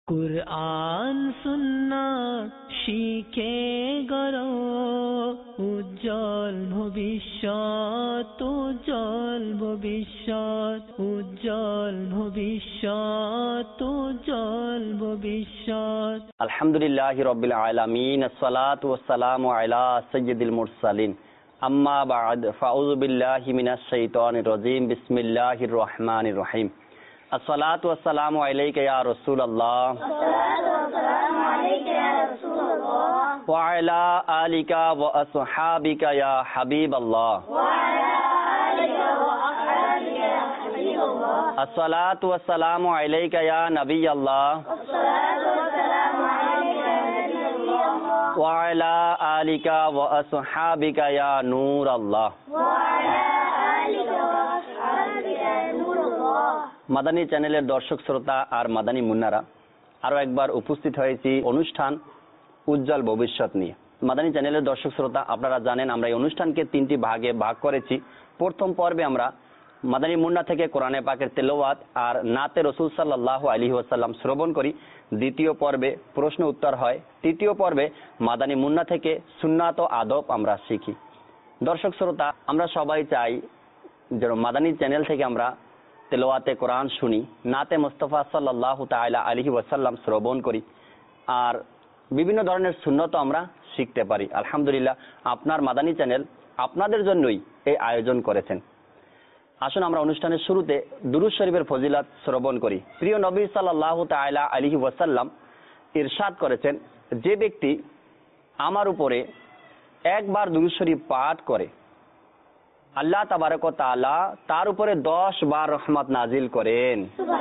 কুরআন সুন্নাত শিখে গড়ো উজ্জ্বল ভবিষ্যৎ, উজ্জ্বল ভবিষ্যৎ, উজ্জ্বল ভবিষ্যৎ, উজ্জ্বল ভবিষ্যৎ। আলহামদুলিল্লাহি রাব্বিল আলামিন, আসসালাতু ওয়াসসালামু আলা সাইয়্যিদিল মুরসালিন, আম্মা বা'দ, ফাউযু বিল্লাহি মিনাশ শাইতানির রাজীম, বিসমিল্লাহির রহমানির রহিম। আসসালাতু ওয়াসসালামু আলাইকা ইয়া রাসূলুল্লাহ, আসসালাতু ওয়াসসালামু আলাইকা ইয়া রাসূলুল্লাহ, ওয়া আলা আলিকা ওয়া আসহাবিকা ইয়া হাবিবাল্লাহ, ওয়া আলা আলিকা ওয়া আসহাবিকা ইয়া হাবিবাল্লাহ। আসসালাতু ওয়াসসালামু আলাইকা ইয়া নবিয়াল্লাহ, আসসালাতু ওয়াসসালামু আলাইকা ইয়া নবিয়াল্লাহ, ওয়া আলা আলিকা ওয়া আসহাবিকা ইয়া নূরাল্লাহ, ওয়া আলা আলিকা ওয়া আসহাবিকা ইয়া নূরাল্লাহ। মাদানী চ্যানেলের দর্শক শ্রোতা আর মাদানী মুন্নারা, আরো একবার উপস্থিত হয়েছি অনুষ্ঠান উজ্জ্বল ভবিষ্যৎ নিয়ে। মাদানী চ্যানেলের দর্শক শ্রোতা, আপনারা জানেন আমরা এই অনুষ্ঠানকে তিনটি ভাগে ভাগ করেছি। প্রথম পর্বে আমরা মাদানী মুন্না থেকে কোরআনে পাকের তেলাওয়াত আর নাতে রাসূল সাল্লাল্লাহু আলাইহি ওয়াসাল্লাম শ্রবণ করি। দ্বিতীয় পর্বে প্রশ্ন উত্তর হয়। তৃতীয় পর্বে মাদানী মুন্না থেকে সুন্নাত ও আদব আমরা শিখি। দর্শক শ্রোতা, আমরা সবাই চাই যেন মাদানী চ্যানেল থেকে আমরা তেলাওয়াতে কোরআন শুনি, নাতে মুস্তাফা সাল্লাল্লাহু তাআলা আলাইহি ওয়াসাল্লাম শ্রবণ করি, আর বিভিন্ন ধরনের সুন্নত আমরা শিখতে পারি। আলহামদুলিল্লাহ, আপনার মাদানী চ্যানেল আপনাদের জন্যই এই আয়োজন করেছেন। আসুন আমরা অনুষ্ঠানের শুরুতে দুরূদ শরীফের ফজিলত শ্রবণ করি। প্রিয় নবী সাল্লাল্লাহু তাআলা আলাইহি ওয়াসাল্লাম ইরশাদ করেছেন, যে ব্যক্তি আমার উপরে একবার দুরূদ শরীফ পাঠ করে, আল্লাহ তাবারক ওয়া তাআলা তার উপরে 10 বার রহমত নাজিল করেন।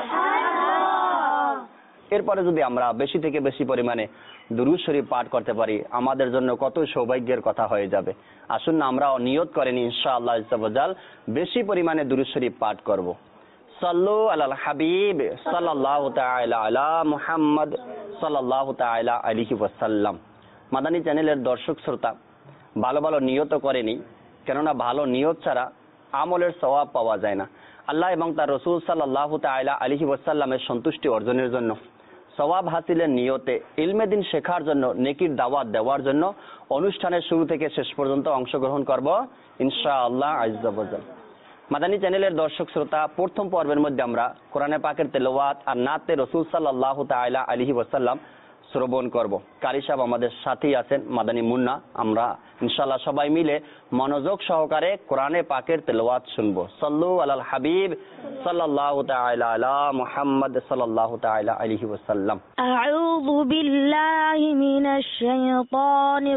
এরপরে যদি আমরা বেশি থেকে বেশি পরিমাণে দুরূদ শরীফ পাঠ করতে পারি, আমাদের জন্য কত সৌভাগ্যের কথা হয়ে যাবে। আসুন না আমরা নিয়ত করেন ইনশাআল্লাহ আজ্জা ওয়া জাল বেশি পরিমাণে দুরূদ শরীফ পাঠ করব। সাল্লু আলাল হাবিব সাল্লাল্লাহু তাআলা আলা মুহাম্মদ সাল্লাল্লাহু তাআলা আলাইহি ওয়াসাল্লাম। মাদানী চ্যানেলের দর্শক শ্রোতা, ভালো ভালো নিয়ত করেনি, কেননা ভালো নিয়ত ছাড়া আমলের সওয়াব পাওয়া যায় না। আল্লাহ এবং তার রাসূল সাল্লাল্লাহু তাআলা আলাইহি ওয়াসাল্লামের সন্তুষ্টি অর্জনের জন্য, সওয়াব হাসিলের নিয়তে, ইলমে দিন শেখার জন্য, নেকির দাওয়াত দেওয়ার জন্য অনুষ্ঠানের শুরু থেকে শেষ পর্যন্ত অংশগ্রহণ করব ইনশাআল্লাহ আজ্জা ওয়া জাল। মাদানী চ্যানেলের দর্শক শ্রোতা, প্রথম পর্বের মধ্যে আমরা কোরআনে পাকের তেলাওয়াত আর নাতে রাসূল সাল্লাল্লাহু তাআলা আলাইহি ওয়াসাল্লাম শ্রবণ করব। কারি সাহেব আমাদের সাথেই আছেন, মাদানী মুন্না। আমরা ইনশাআল্লাহ সবাই মিলে মনোযোগ সহকারে কোরআনে পাকের তেলাওয়াত শুনবো। সাল্লু আলাল হাবিব সাল্লাল্লাহু তাআলা আলা মুহাম্মদ সাল্লাল্লাহু তাআলা আলাইহি ওয়াসাল্লাম। আউযু বিল্লাহি মিনাশ শাইতানির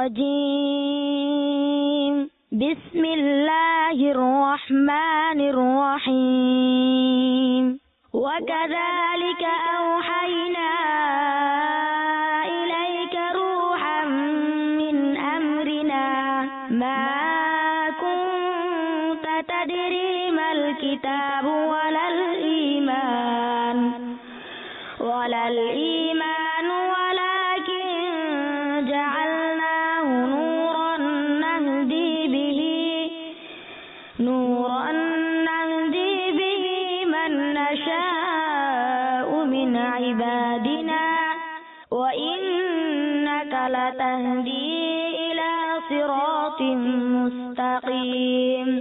রাজীম। বিসমিল্লাহির রহমানির রহিম। ওয়া কাযালিকা আওহাইনা الكتاب ولا الإيمان ولكن جعلناه نورا نهدي به من نشاء من عبادنا وإنك لتهدي إلى صراط مستقيم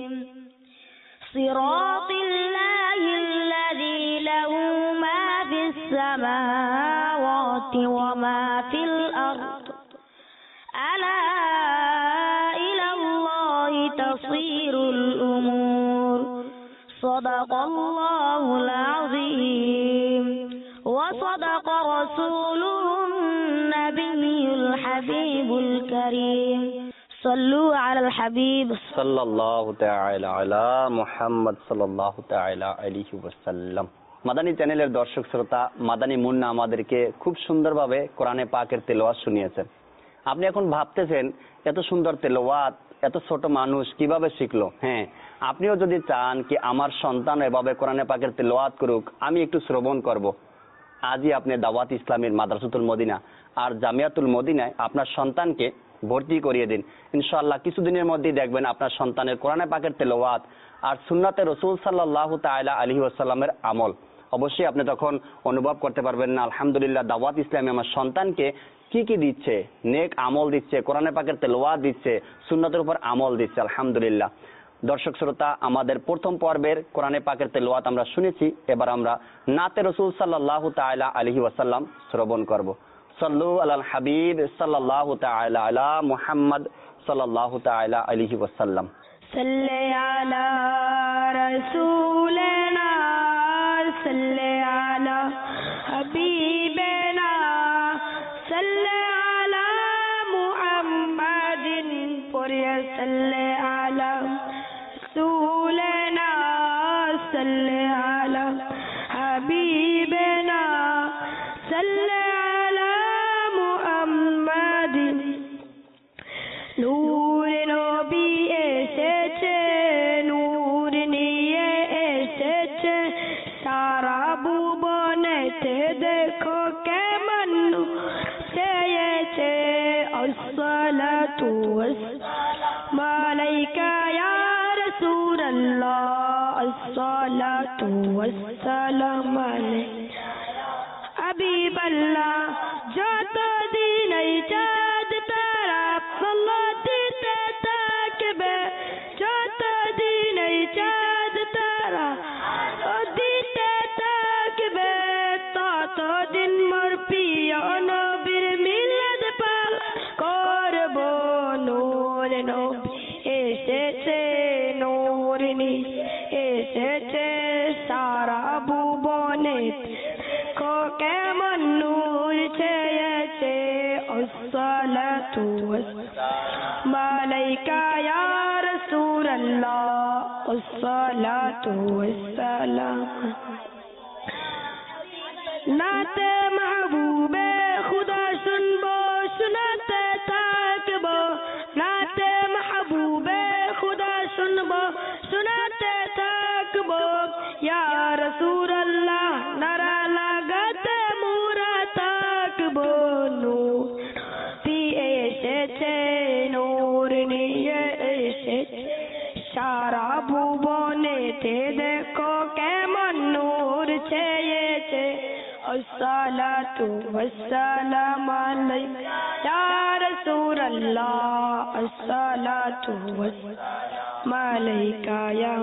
صراط الله الذي له ما في السماوات وما في الأرض ألا إلى الله تصير الأمور صدق الله العظيم وصدق رسوله النبي الحبيب الكريم صلوا على الحبيب সাল্লাল্লাহু তাআলা আলা মুহাম্মদ সাল্লাল্লাহু তাআলা আলাইহি ওয়াসাল্লাম। মাদানী চ্যানেলের দর্শক শ্রোতা, মাদানী মুন্না আমাদেরকে খুব সুন্দরভাবে কোরআনে পাকের তেলাওয়াত শুনিয়েছেন। আপনি এখন ভাবতেছেন, এত সুন্দর তেলাওয়াত এত ছোট মানুষ কিভাবে শিখলো? হ্যাঁ, আপনিও যদি চান কি আমার সন্তান এভাবে কোরআনে পাকের তেলাওয়াত করুক, আমি একটু শ্রবণ করব, আজই আপনি দাওয়াত ইসলামের মাদ্রাসাতুল মদিনা আর জামিয়াতুল মদিনায় আপনার সন্তানকে ভর্তি করিয়ে দিন। ইনশাআল্লাহ কিছুদিনের মধ্যেই দেখবেন আপনার সন্তানের কোরআনে পাকের তেলাওয়াত আর সুন্নাতে রাসূল সাল্লাল্লাহু তাআলা আলাইহি ওয়াসাল্লামের আমল অবশ্যই আপনি তখন অনুভব করতে পারবেন না আলহামদুলিল্লাহ দাওয়াত ইসলামী আমার সন্তানকে কি কি দিচ্ছে, নেক আমল দিচ্ছে, কোরআনে পাকের তেলাওয়াত দিচ্ছে, সুন্নতের উপর আমল দিচ্ছে আলহামদুলিল্লাহ। দর্শক শ্রোতা, আমাদের প্রথম পর্বের কোরআনে পাকের তেলাওয়াত আমরা শুনেছি, এবার আমরা নাতে রাসূল সাল্লাল্লাহু তাআলা আলাইহি ওয়াসাল্লাম শ্রবণ করব। সাল্লু আলাল হাবিব সাল্লাল্লাহু তাআলা আলা মুহাম্মদ সাল্লাল্লাহু তাআলা আলাইহি ওয়াসাল্লাম। সাল্লি আলা রাসূলিনা সাল্লি আলা হাবিবিনা সাল্লি আলা মুহাম্মাদিন পড়িয়া সাল্লি আলা রাসূলিনা সাল্লি আলা হাবিবিনা সাল্লি আলা মুহাম্মাদিন। নূরে নবী এসেছে, নূর নিয়ে এসেছে, সারা ভুবনেতে দেখো কেমন চেয়েছে। আসসালাতু ওয়াসসালামু আলাইকা ইয়া রাসূলুল্লাহ, আসসালাতু ওয়াসসালামু আলাইকা হাবিবাল্লাহ। যতদিন এই চাঁদ তারা আল্লাহ দিতে থাকবে, যতদিন এই চাঁদ তারা দিতে থাকবে, ততদিন মোর প্রিয় নবীর মিলাদ পালন করব। নূর নবী এসেছে, নূর নিয়ে এসেছে, সারা ভুবনে কেমন নূর ছেয়েছে। আসসালাতু ওয়াসসালামু আলাইকা ইয়া রাসূলুল্লাহ, আসসালাতু ওয়াসসালামু। নাতে মাহবুবে খুদা শুনবো, শোনাতে থাকবো, নাতে মাহবুবে খুদা শুনবো, শোনাতে থাকবো। ইয়া রাসূলুল্লাহ নারা লাগাতে মুরা থাকবো। নূর এসেছে, নূর নিয়ে এসেছে, সারা ভুবনেতে দেখো কেমন নূর ছেয়েছে। আসসালাতু ওয়াসসালামু আলাইকা ইয়া রাসূলুল্লাহ, আসসালাতু ওয়াসসালামু আলাইকা ইয়া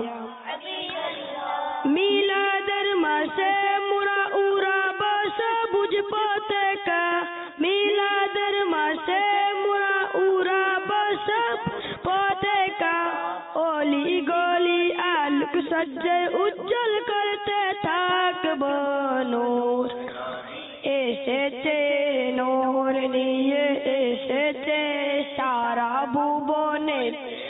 মিলাদের মাসে মুরা উরা বাস বুঝ পতাকা, মিলাদের মাসে মুরা উরা বাস পতাকা, অলি গলি আলোক সজ্জে উজ্জ্বল করতে থাকবো। নূর এসেছে, নূর নিয়ে এসেছে, সারা ভুবনে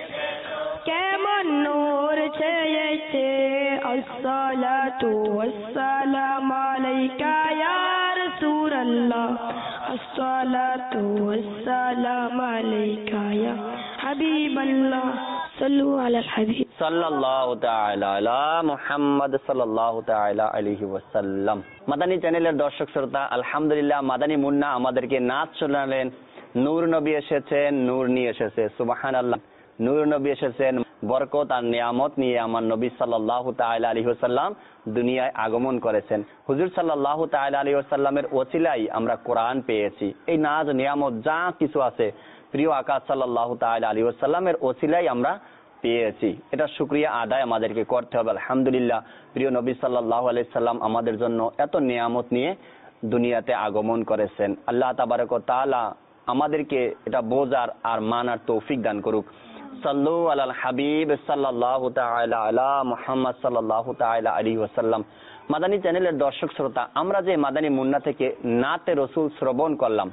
কেমন নূর ছেয়েছে। আসসালাতু ওয়াসসালামু আলাইকা ইয়া রাসূলুল্লাহ, আসসালাতু ওয়াসসালামু আলাইকা ইয়া হাবিবাল্লাহ। সাল্লু আলাল হাবিব সাল্লাল্লাহু তাআলা আলা মুহাম্মদ সাল্লাল্লাহু তাআলা আলাইহি ওয়াসাল্লাম। মাদানী চ্যানেলের দর্শক শ্রোতা, আলহামদুলিল্লাহ মাদানী মুন্না আমাদেরকে নাচ শোনালেন। নূর নবী এসেছেন, নূর নিয়ে এসেছে, সুবহানাল্লাহ। নূর নবী এসেছেন বরকত আর নিয়ামত নিয়ে। আমার নবী সাল্লাল্লাহু তাআলা আলাইহি ওয়াসাল্লাম দুনিয়ায় আগমন করেছেন। হুজুর সাল্লাল্লাহু তাআলা আলাইহি ওয়াসাল্লামের ওসিলায় আমরা কোরআন পেয়েছি। এই নাজ নিয়ামত যা কিছু আছে প্রিয় আকা সাল্লাল্লাহু তাআলা আলাইহি ওয়াসাল্লামের ওসিলায় আমরা পেয়েছি। এটা শুকরিয়া আদায় আমাদেরকে করতে হবে আলহামদুলিল্লাহ। প্রিয় নবী সাল্লাল্লাহু আলাইহি সাল্লাম আমাদের জন্য এত নিয়ামত নিয়ে দুনিয়াতে আগমন করেছেন। আল্লাহ তাবারক ওয়া তাআলা আমাদেরকে এটা বোঝার আর মানার তৌফিক দান করুক। সাল্লু আলাল হাবিব সাল্লাল্লাহু তাআলা আলা মুহাম্মদ সাল্লাল্লাহু তাআলা আলাইহি ওয়াসাল্লাম। মাদানী চ্যানেলের দর্শক শ্রোতা, আমরা যে মাদানী মুন্না থেকে নাতে রসুল শ্রবণ করলাম,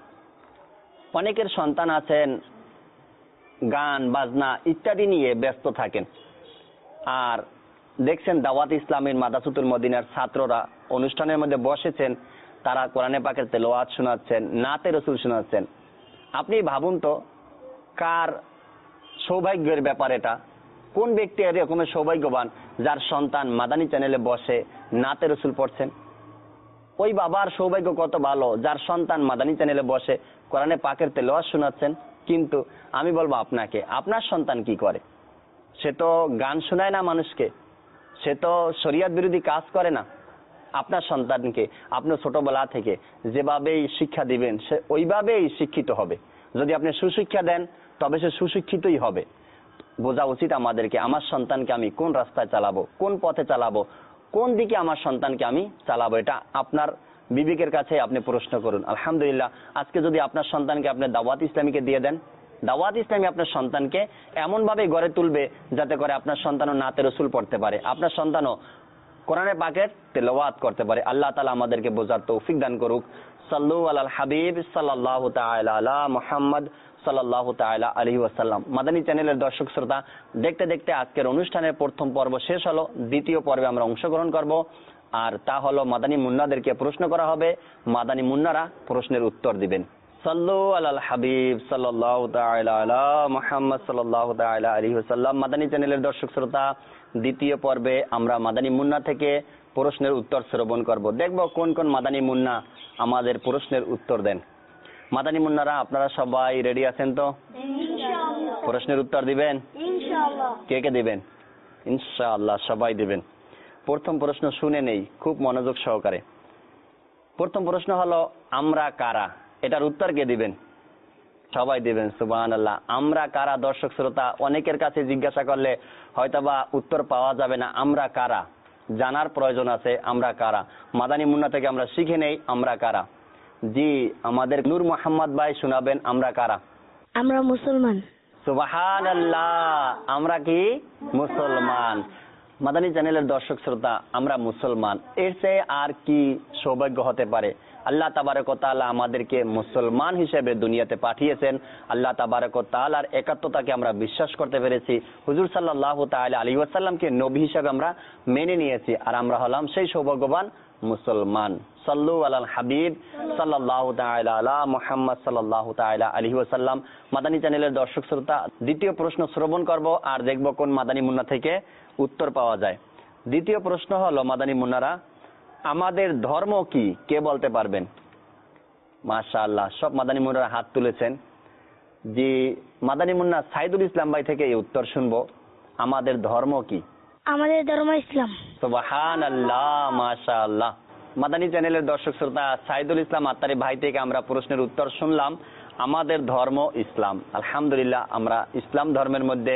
অনেকের সন্তান আছেন গান বাজনা ইত্যাদি নিয়ে ব্যস্ত থাকেন, আর দেখছেন দাওয়াত ইসলামের মাদ্রাসাতুল মদিনার ছাত্ররা অনুষ্ঠানের মধ্যে বসেছেন, তারা কোরআনে পাকের তেলাওয়াত শোনাচ্ছেন, নাতে রসুল শোনাচ্ছেন। আপনি ভাবুন তো কার সৌভাগ্যের ব্যাপার এটা। কোন ব্যক্তি এরকমের সৌভাগ্যবান যার সন্তান মাদানী চ্যানেলে বসে নাতে রসুল পড়ছেন? ওই বাবার সৌভাগ্য কত ভালো যার সন্তান মাদানী চ্যানেলে বসে কোরআনে পাকের তেলাওয়াত শোনাচ্ছেন। কিন্তু আমি বলবো আপনাকে, আপনার সন্তান কি করে? সে তো গান শোনায় না মানুষকে, সে তো শরিয়ত বিরোধী কাজ করে না, আপনার সন্তানকে আপনি ছোটবেলা থেকে যেভাবেই শিক্ষা দিবেন সে ওইভাবেই শিক্ষিত হবে। যদি আপনি সুশিক্ষা দেন তবে সে সুশিক্ষিতই হবে। বোঝা উচিত আমাদেরকে, আমার সন্তানকে আমি কোন রাস্তায় চালাবো, কোন পথে চালাবো, কোন দিকে আমার সন্তানকে আমি চালাবো, এটা আপনার বিবেকের কাছে আপনি প্রশ্ন করুন। আলহামদুলিল্লাহ, আজকে যদি আপনার সন্তানকে আপনি দাওয়াত ইসলামীকে দিয়ে দেন, দাওয়াত ইসলামী আপনার সন্তানকে এমনভাবে গড়ে তুলবে যাতে করে আপনার সন্তানও নাতে রসুল পড়তে পারে, আপনার সন্তানও কোরআনে পাকের তেলাওয়াত করতে পারে। আল্লাহ তাআলা আমাদেরকে বোঝার তৌফিক দান করুক। সাল্লু আলাল হাবিব সাল্লাল্লাহু তাআলা আলা মুহাম্মদ সাল্লাল্লাহু তাআলা আলাইহি ওয়াসাল্লাম। মাদানী চ্যানেলের দর্শক শ্রোতা, দেখতে দেখতে আজকের অনুষ্ঠানের প্রথম পর্ব শেষ হলো। দ্বিতীয় পর্বে আমরা অংশগ্রহণ করব, আর তা হলো মাদানী মুন্নাদেরকে প্রশ্ন করা হবে, মাদানী মুন্নারা প্রশ্নের উত্তর দিবেন। সাল্লু আলাল হাবিব সাল্লাল্লাহু তাআলা আলা মুহাম্মদ সাল্লাল্লাহু তাআলা আলাইহি ওয়াসাল্লাম। মাদানী চ্যানেলের দর্শক শ্রোতা, দ্বিতীয় পর্বে আমরা মাদানী মুন্না থেকে প্রশ্নের উত্তর শ্রবণ করব। দেখব কোন কোন মাদানী মুন্না আমাদের প্রশ্নের উত্তর দেন। মাদানী মুন্নারা আপনারা সবাই রেডি আছেন তো? ইনশাআল্লাহ। প্রশ্নের উত্তর দিবেন? ইনশাআল্লাহ। কে কে দিবেন? ইনশাআল্লাহ সবাই দিবেন। প্রথম প্রশ্ন শুনে নেই খুব মনোযোগ সহকারে। প্রথম প্রশ্ন হলো, আমরা কারা? এটার উত্তর কে দিবেন? সবাই দিবেন। সুবহানাল্লাহ। আমরা কারা? দর্শক শ্রোতা, অনেকের কাছে জিজ্ঞাসা করলে হয়তোবা উত্তর পাওয়া যাবে না। আমরা কারা জানার প্রয়োজন আছে। আমরা কারা? মাদানী মুন্না থেকে আমরা শিখে নেই আমরা কারা। জি, আমাদের নূর মোহাম্মদ ভাই শোনাবেন আমরা কারা। আমরা মুসলমান। সুবহানাল্লাহ, আমরা কি? মুসলমান। মাদানী চ্যানেলের দর্শক শ্রোতা, আমরা মুসলমান, এর চেয়ে আর কি সৌভাগ্য হতে পারে? আল্লাহ তাবারক ওয়া তাআলা আমাদেরকে মুসলমান হিসেবে দুনিয়াতে পাঠিয়েছেন। আল্লাহ তাবারক ওয়া তাআলার একাত্মতাকে আমরা বিশ্বাস করতে পেরেছি। হুজুর সাল্লাল্লাহু তাআলা আলাইহি ওয়াসাল্লামকে নবী হিসেবে আমরা মেনে নিয়েছি, আর আমরা হলাম সেই সৌভাগ্যবান মুসলমান। সাল্লু আলাল হাবিব সাল্লাল্লাহু তাআলা আলা মুহাম্মদ সাল্লাল্লাহু তাআলা আলাইহি ওয়াসাল্লাম। মাদানী চ্যানেলের দর্শক শ্রোতা, দ্বিতীয় প্রশ্ন শ্রবণ করব আর দেখব কোন মাদানী মুন্না থেকে উত্তর পাওয়া যায়। দ্বিতীয় প্রশ্ন হলো, মাদানী মুন্নারা, আমাদের ধর্ম কি? কে বলতে পারবেন? মাশাআল্লাহ, সব মাদানী মুন্নারা হাত তুলেছেন। জি, মাদানী মুন্না সাইদুল ইসলাম ভাই থেকে এই উত্তর শুনবো। আমাদের ধর্ম কি? আমাদের ধর্ম ইসলাম। সুবহানাল্লাহ, মাশাআল্লাহ। মাদানী চ্যানেলের দর্শক শ্রোতা, সাইদুল ইসলাম আত্তারি ভাই থেকে আমরা প্রশ্নের উত্তর শুনলাম। আমাদের ধর্ম ইসলাম। আলহামদুলিল্লাহ, আমরা ইসলাম ধর্মের মধ্যে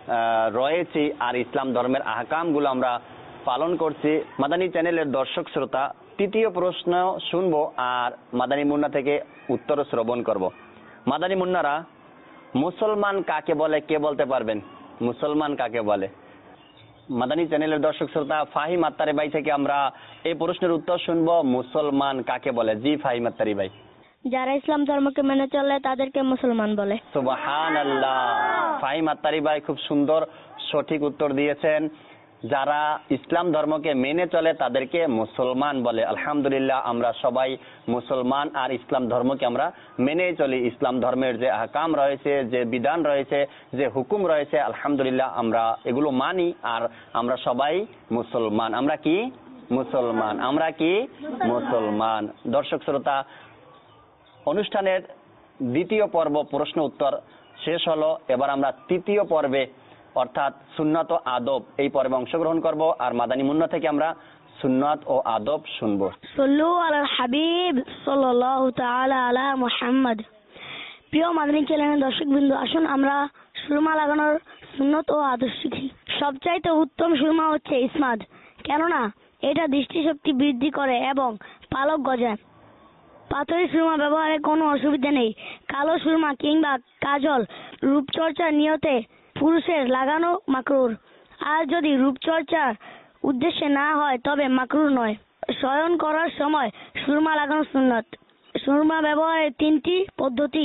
রয়েছি আর ইসলাম ধর্মের আহকামগুলো আমরা পালন করছি। মাদানী চ্যানেলের দর্শক শ্রোতা, তৃতীয় প্রশ্ন শুনবো আর মাদানী মুন্না থেকে উত্তর শ্রবণ করব। মাদানী মুন্নারা, মুসলমান কাকে বলে? কে বলতে পারবেন মুসলমান কাকে বলে? মাদানী চ্যানেলের দর্শক শ্রোতা, ফাহিম আত্তারি ভাই থেকে আমরা এই প্রশ্নের উত্তর শুনবো, মুসলমান কাকে বলে? জি ফাহিম আত্তারি ভাই। যারা ইসলাম ধর্মকে মেনে চলে তাদেরকে মুসলমান বলে। সুবহানাল্লাহ, ফাহিম আত্তারি ভাই খুব সুন্দর সঠিক উত্তর দিয়েছেন। যারা ইসলাম ধর্মকে মেনে চলে তাদেরকে মুসলমান বলে। আলহামদুলিল্লাহ, আমরা সবাই মুসলমান আর ইসলাম ধর্মকে আমরা মেনে চলি। ইসলাম ধর্মের যে আহকাম রয়েছে, যে বিধান রয়েছে, যে হুকুম রয়েছে, আলহামদুলিল্লাহ আমরা এগুলো মানি আর আমরা সবাই মুসলমান। আমরা কি? মুসলমান। আমরা কি? মুসলমান। দর্শক শ্রোতা, অনুষ্ঠানের দ্বিতীয় পর্ব প্রশ্ন উত্তর শেষ হলো। এবার আমরা তৃতীয় পর্বে অর্থাৎ সুন্নাত ও আদব এই পর্বে অংশগ্রহণ করব আর মাদানী মুন্না থেকে আমরা সুন্নাত ও আদব শুনবো। সাল্লু আলাল হাবিব সাল্লাল্লাহু তাআলা আলা মুহাম্মদ। প্রিয় মাদানী চ্যানেলের দর্শকবৃন্দ, আসুন আমরা সুরমা লাগানোর সুন্নত ও আদব শিখি। সবচাইতে উত্তম সুরমা হচ্ছে ইসমাদ, কেননা এটা দৃষ্টিশক্তি বৃদ্ধি করে এবং পালক গজায়। পাথরের সুরমা ব্যবহারে কোনো অসুবিধা নেই। কালো সুরমা কিংবা কাজল রূপচর্চার নিয়তে পুরুষের লাগানো মাকরুর, আর যদি রূপচর্চার উদ্দেশ্যে না হয় তবে মাকরুর নয়। শয়ন করার সময় সুরমা লাগানো সুন্নাত। সুরমা ব্যবহারের তিনটি পদ্ধতি: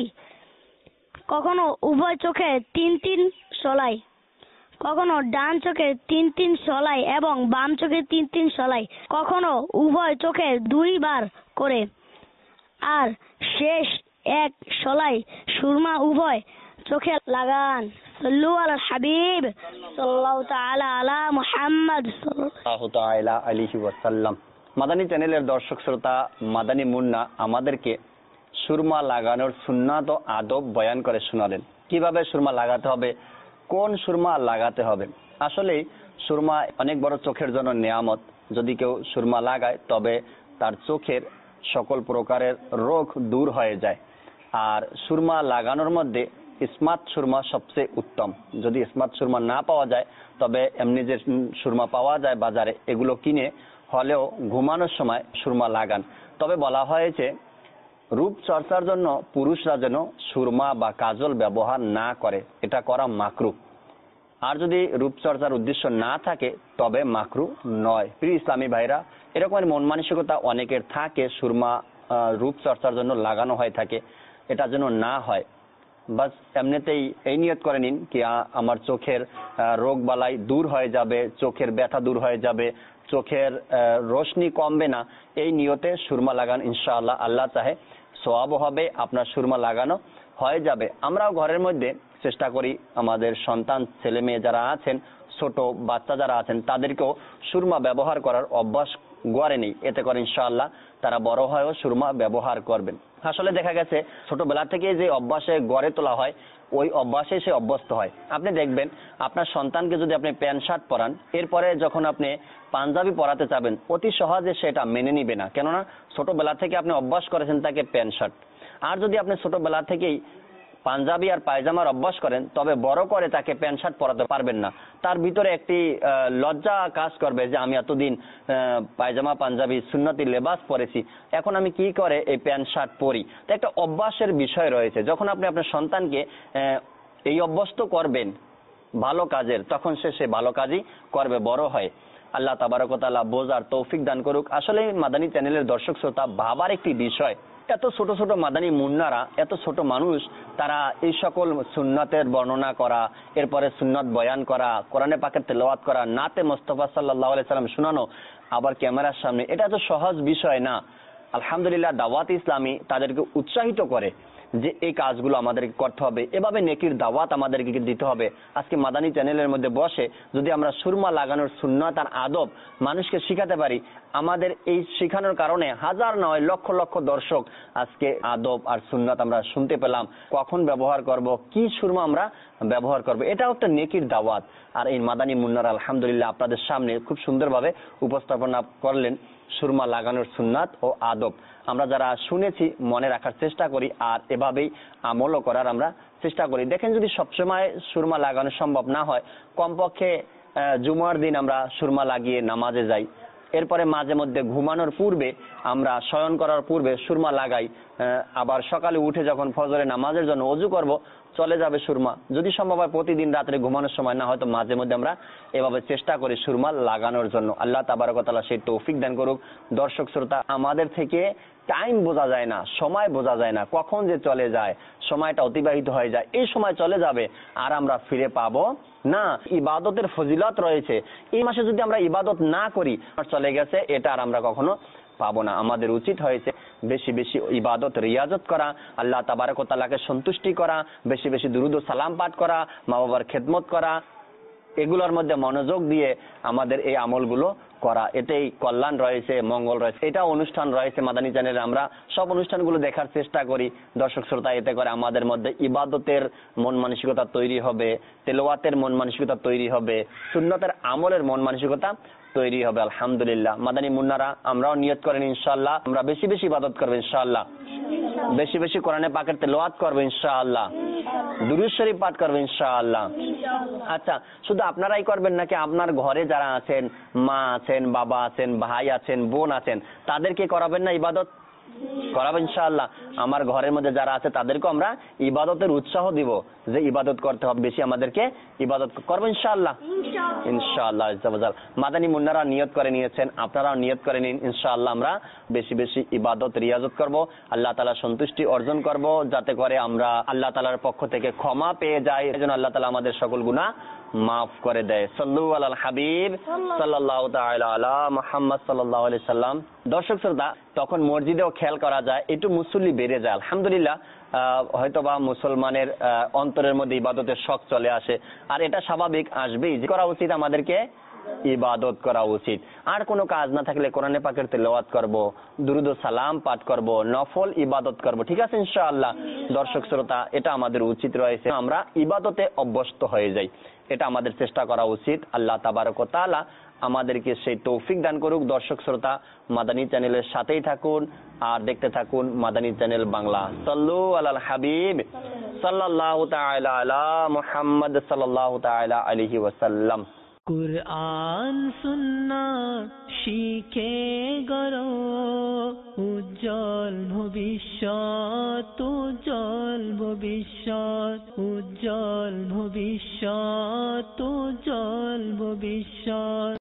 কখনো উভয় চোখে 3 সলাই, কখনো ডান চোখে 3 সলাই এবং বাম চোখে 3 সলাই, কখনো উভয় চোখে 2 বার করে, আর শেষ এক সলাই সুরমা উভয় চোখে লাগান। সাল্লু আলাল হাবিব সাল্লাল্লাহু তাআলা আলা মুহাম্মদ সাল্লাল্লাহু তাআলা আলাইহি ওয়াসাল্লাম। মাদানী চ্যানেলের দর্শক শ্রোতা, মাদানী মুন্না আমাদেরকে সুরমা লাগানোর সুন্নাত ও আদব বয়ান করে শোনালেন। কিভাবে সুরমা লাগাতে হবে, কোন সুরমা লাগাতে হবে। আসলে সুরমা অনেক বড় চোখের জন্য নিয়ামত। যদি কেউ সুরমা লাগায় তবে তার চোখের সকল প্রকারের রোগ দূর হয়ে যায়। আর সুরমা লাগানোর মধ্যে স্মার্ট সুরমা সবচেয়ে উত্তম। যদি স্মার্ট সুরমা না পাওয়া যায় তবে এমনি যে সুরমা পাওয়া যায় বাজারে, এগুলো কিনে হলেও ঘুমানোর সময় সুরমা লাগান। তবে বলা হয়েছে রূপচর্চার জন্য পুরুষরা যেন সুরমা বা কাজল ব্যবহার না করে, এটা করা মাকরু। আর যদি রূপচর্চার উদ্দেশ্য না থাকে তবে মাকরু নয়। প্রিয় ইসলামী ভাইরা, এরকমের মন মানসিকতা অনেকের থাকে, সুরমা রূপচর্চার জন্য লাগানো হয়ে থাকে, এটা যেন না হয়। বাস এমনিতেই এই নিয়ত করে নিন কি আমার চোখের রোগ বালাই দূর হয়ে যাবে, চোখের ব্যথা দূর হয়ে যাবে, চোখের রোশনি কমবে না, এই নিয়তে সুরমা লাগান। ইনশাআল্লাহ আল্লাহ চাহে সওয়াবও হবে, আপনার সুরমা লাগানো হয়ে যাবে। আমরাও ঘরের মধ্যে চেষ্টা করি আমাদের সন্তান ছেলে মেয়ে যারা আছেন, ছোট বাচ্চা যারা আছেন, তাদেরকেও সুরমা ব্যবহার করার অভ্যাস গড়ে নেই। এতে করে ইনশাআল্লাহ তারা বড় হয়েও সুরমা ব্যবহার করবেন। আসলে দেখা গেছে ছোটবেলা থেকে যে অভ্যাসে গড়ে তোলা হয় ওই অভ্যাসে সে অভ্যস্ত হয়। আপনি দেখবেন আপনার সন্তানকে যদি আপনি প্যান্ট শার্ট পরান, এরপরে যখন আপনি পাঞ্জাবি পরাতে চাবেন অতি সহজে সেটা মেনে নিবে না, কেননা ছোটবেলা থেকে আপনি অভ্যাস করেছেন তাকে প্যান্ট শার্ট। আর যদি আপনি ছোটবেলা থেকেই পাঞ্জাবি আর পায়জামার অভ্যাস করেন তবে বড় করে তাকে প্যান্ট শার্ট পরাতে পারবেন না। তার ভিতরে একটি লজ্জা কাজ করবে যে আমি এতদিন পায়জামা পাঞ্জাবি সুন্নতি লেবাস পরেছি, এখন আমি কি করে এই প্যান্ট শার্ট পরি। তো একটা অভ্যাসের বিষয় রয়েছে। যখন আপনি আপনার সন্তানকে এই অভ্যস্ত করবেন ভালো কাজের, তখন সে ভালো কাজই করবে বড় হয়। আল্লাহ তাবারক ওয়া তাআলা বোঝার তৌফিক দান করুক। আসলে মাদানী চ্যানেলের দর্শক শ্রোতা, ভাবার একটি বিষয়, এত ছোট ছোট মাদানী মুন্নারা, এত ছোট মানুষ, তারা এই সকল সুন্নতের বর্ণনা করা, এরপরে সুন্নত বয়ান করা, কোরআনে পাকের তেলাওয়াত করা, নাতে মুস্তাফা সাল্লাল্লাহু আলাইহি সাল্লাম শোনানো, আবার ক্যামেরার সামনে, এটা তো সহজ বিষয় না। আলহামদুলিল্লাহ দাওয়াত ইসলামী তাদেরকে উৎসাহিত করে যে এই কাজগুলো আমাদেরকে করতে হবে, এভাবে নেকির দাওয়াত আমাদেরকে দিতে হবে। আজকে মাদানী চ্যানেলের মধ্যে বসে যদি আমরা সুরমা লাগানোর সুন্নাত আর আদব মানুষকে শিখাতে পারি, আমাদের এই শিখানোর কারণে হাজার নয় লক্ষ লক্ষ দর্শক আজকে আদব আর সুন্নাত আমরা শুনতে পেলাম। কখন ব্যবহার করব, কি সুরমা আমরা ব্যবহার করব, এটাও একটা নেকির দাওয়াত। আর এই মাদানী মুন্নারা আলহামদুলিল্লাহ আপনাদের সামনে খুব সুন্দরভাবে উপস্থাপনা করলেন সুরমা লাগানোর সুন্নাত ও আদব। আমরা যারা শুনেছি মনে রাখার চেষ্টা করি আর এভাবেই আমলও করার আমরা চেষ্টা করি। দেখেন যদি সবসময় সুরমা লাগানো সম্ভব না হয়, কমপক্ষে জুমার দিন আমরা সুরমা লাগিয়ে নামাজে যাই, এরপরে মাঝে মধ্যে ঘুমানোর পূর্বে আমরা শয়ন করার পূর্বে সুরমা লাগাই, আবার সকালে উঠে যখন ফজরে নামাজের জন্য ওযু করব চলে যাবে সুরমা। যদি সম্ভব হয় প্রতিদিন রাত্রে ঘুমানোর সময় না হয় তো মাঝে মধ্যে আমরা এভাবে চেষ্টা করি সুরমা লাগানোর জন্য। আল্লাহ তাবারক ওয়া তাআলা সেই তৌফিক দান করুক। দর্শক শ্রোতা, আমাদের থেকে টাইম বোঝা যায় না, সময় বোঝা যায় না, কখন যে চলে যায়, সময়টা অতিবাহিত হয়ে যায়, এই সময় চলে যাবে আর আমরা ফিরে পাবো না। ইবাদতের ফজিলত রয়েছে, এই মাসে যদি আমরা ইবাদত না করি চলে গেছে, এটা আর আমরা কখনো পাবো না। আমাদের উচিত হয়েছে বেশি বেশি ইবাদত রিয়াজত করা, আল্লাহ তাবারক ওয়া তাআলাকে সন্তুষ্টি করা, বেশি বেশি দুরুদ ও সালাম পাঠ করা, মা বাবার খেদমত করা, এগুলোর মধ্যে মনোযোগ দিয়ে আমাদের এই আমলগুলো করা, এতেই কল্যাণ রয়েছে, মঙ্গল রয়েছে। এটা অনুষ্ঠান রয়েছে মাদানী চ্যানেলে, আমরা সব অনুষ্ঠানগুলো দেখার চেষ্টা করি। দর্শক শ্রোতা, এতে করে আমাদের মধ্যে ইবাদতের মন মানসিকতা তৈরি হবে, তেলাওয়াতের মন মানসিকতা তৈরি হবে, সুন্নতের আমলের মন মানসিকতা তৈরি হবে। আলহামদুলিল্লাহ মাদানী মুন্নারা, আমরাও নিয়ত করেন ইনশাআল্লাহ আমরা বেশি বেশি ইবাদত করবো ইনশাআল্লাহ, বেশি বেশি কোরআনে পাকের তেলাওয়াত করবো ইনশাআল্লাহ, দুরূদ শরীফ পাঠ করবো ইনশাআল্লাহ। আচ্ছা, শুধু আপনারাই করবেন নাকি আপনার ঘরে যারা আছেন, মা আছেন, বাবা আছেন, ভাই আছেন, বোন আছেন, তাদেরকে করাবেন না ইবাদত? করাবো ইনশাআল্লাহ। আমার ঘরের মধ্যে যারা আছে তাদেরকে আমরা ইবাদতের উৎসাহ দিব যে ইবাদত করতে হবে, বেশি আমাদেরকে ইবাদত করবো ইনশাআল্লাহ। ইনশাআল্লাহ মাদানী মুন্নারা নিয়ত করে নিয়েছেন, আপনারাও নিয়ত করে নিন। ইনশাআল্লাহ আমরা বেশি বেশি ইবাদত রিয়াজত করব, আল্লাহ তাআলা সন্তুষ্টি অর্জন করব, যাতে করে আমরা আল্লাহ তাআলার পক্ষ থেকে ক্ষমা পেয়ে যাই। এজন্য আল্লাহ তাআলা আমাদের সকল গুনাহ মাফ করে দেয়। সাল্লু আলাল হাবিব সাল্লাল্লাহু তাআলা আলা মুহাম্মদ সাল্লাল্লাহু আলাইহি সাল্লাম। দর্শক শ্রোতা, তখন মসজিদেও খেয়াল করা যায় একটু মুসল্লি বেড়ে যায়। আলহামদুলিল্লাহ, হয়তোবা মুসলমানের অন্তরের মধ্যে ইবাদতের শখ চলে আসে, আর এটা স্বাভাবিক আসবেই। যে করা উচিত আমাদেরকে ইবাদত করা উচিত। আর কোনো কাজ না থাকলে কোরআনে পাকের তেলাওয়াত করব, দুরুদ ও সালাম পাঠ করব, নফল ইবাদত করব। ঠিক আছে ইনশাআল্লাহ দর্শক শ্রোতা, এটা আমাদের উচিত রয়েছে, আমরা ইবাদতে অভ্যস্ত হয়ে যাই, এটা আমাদের চেষ্টা করা উচিত। আল্লাহ তাবারক ওয়া তাআলা আমাদেরকে সেই তৌফিক দান করুক। দর্শক শ্রোতা, মাদানী চ্যানেলের সাথেই থাকুন আর দেখতে থাকুন মাদানী চ্যানেল বাংলা। সাল্লু আলাল হাবিব সাল্লাল্লাহু তাআলা আলা মুহাম্মদ সাল্লাল্লাহু তাআলা আলাইহি ওয়াসাল্লাম। কুরআন সুন্নাত শিখে গড়ো উজ্জ্বল ভবিষ্যৎ, উজ্জ্বল ভবিষ্যৎ, উজ্জ্বল ভবিষ্যৎ, উজ্জ্বল ভবিষ্যৎ।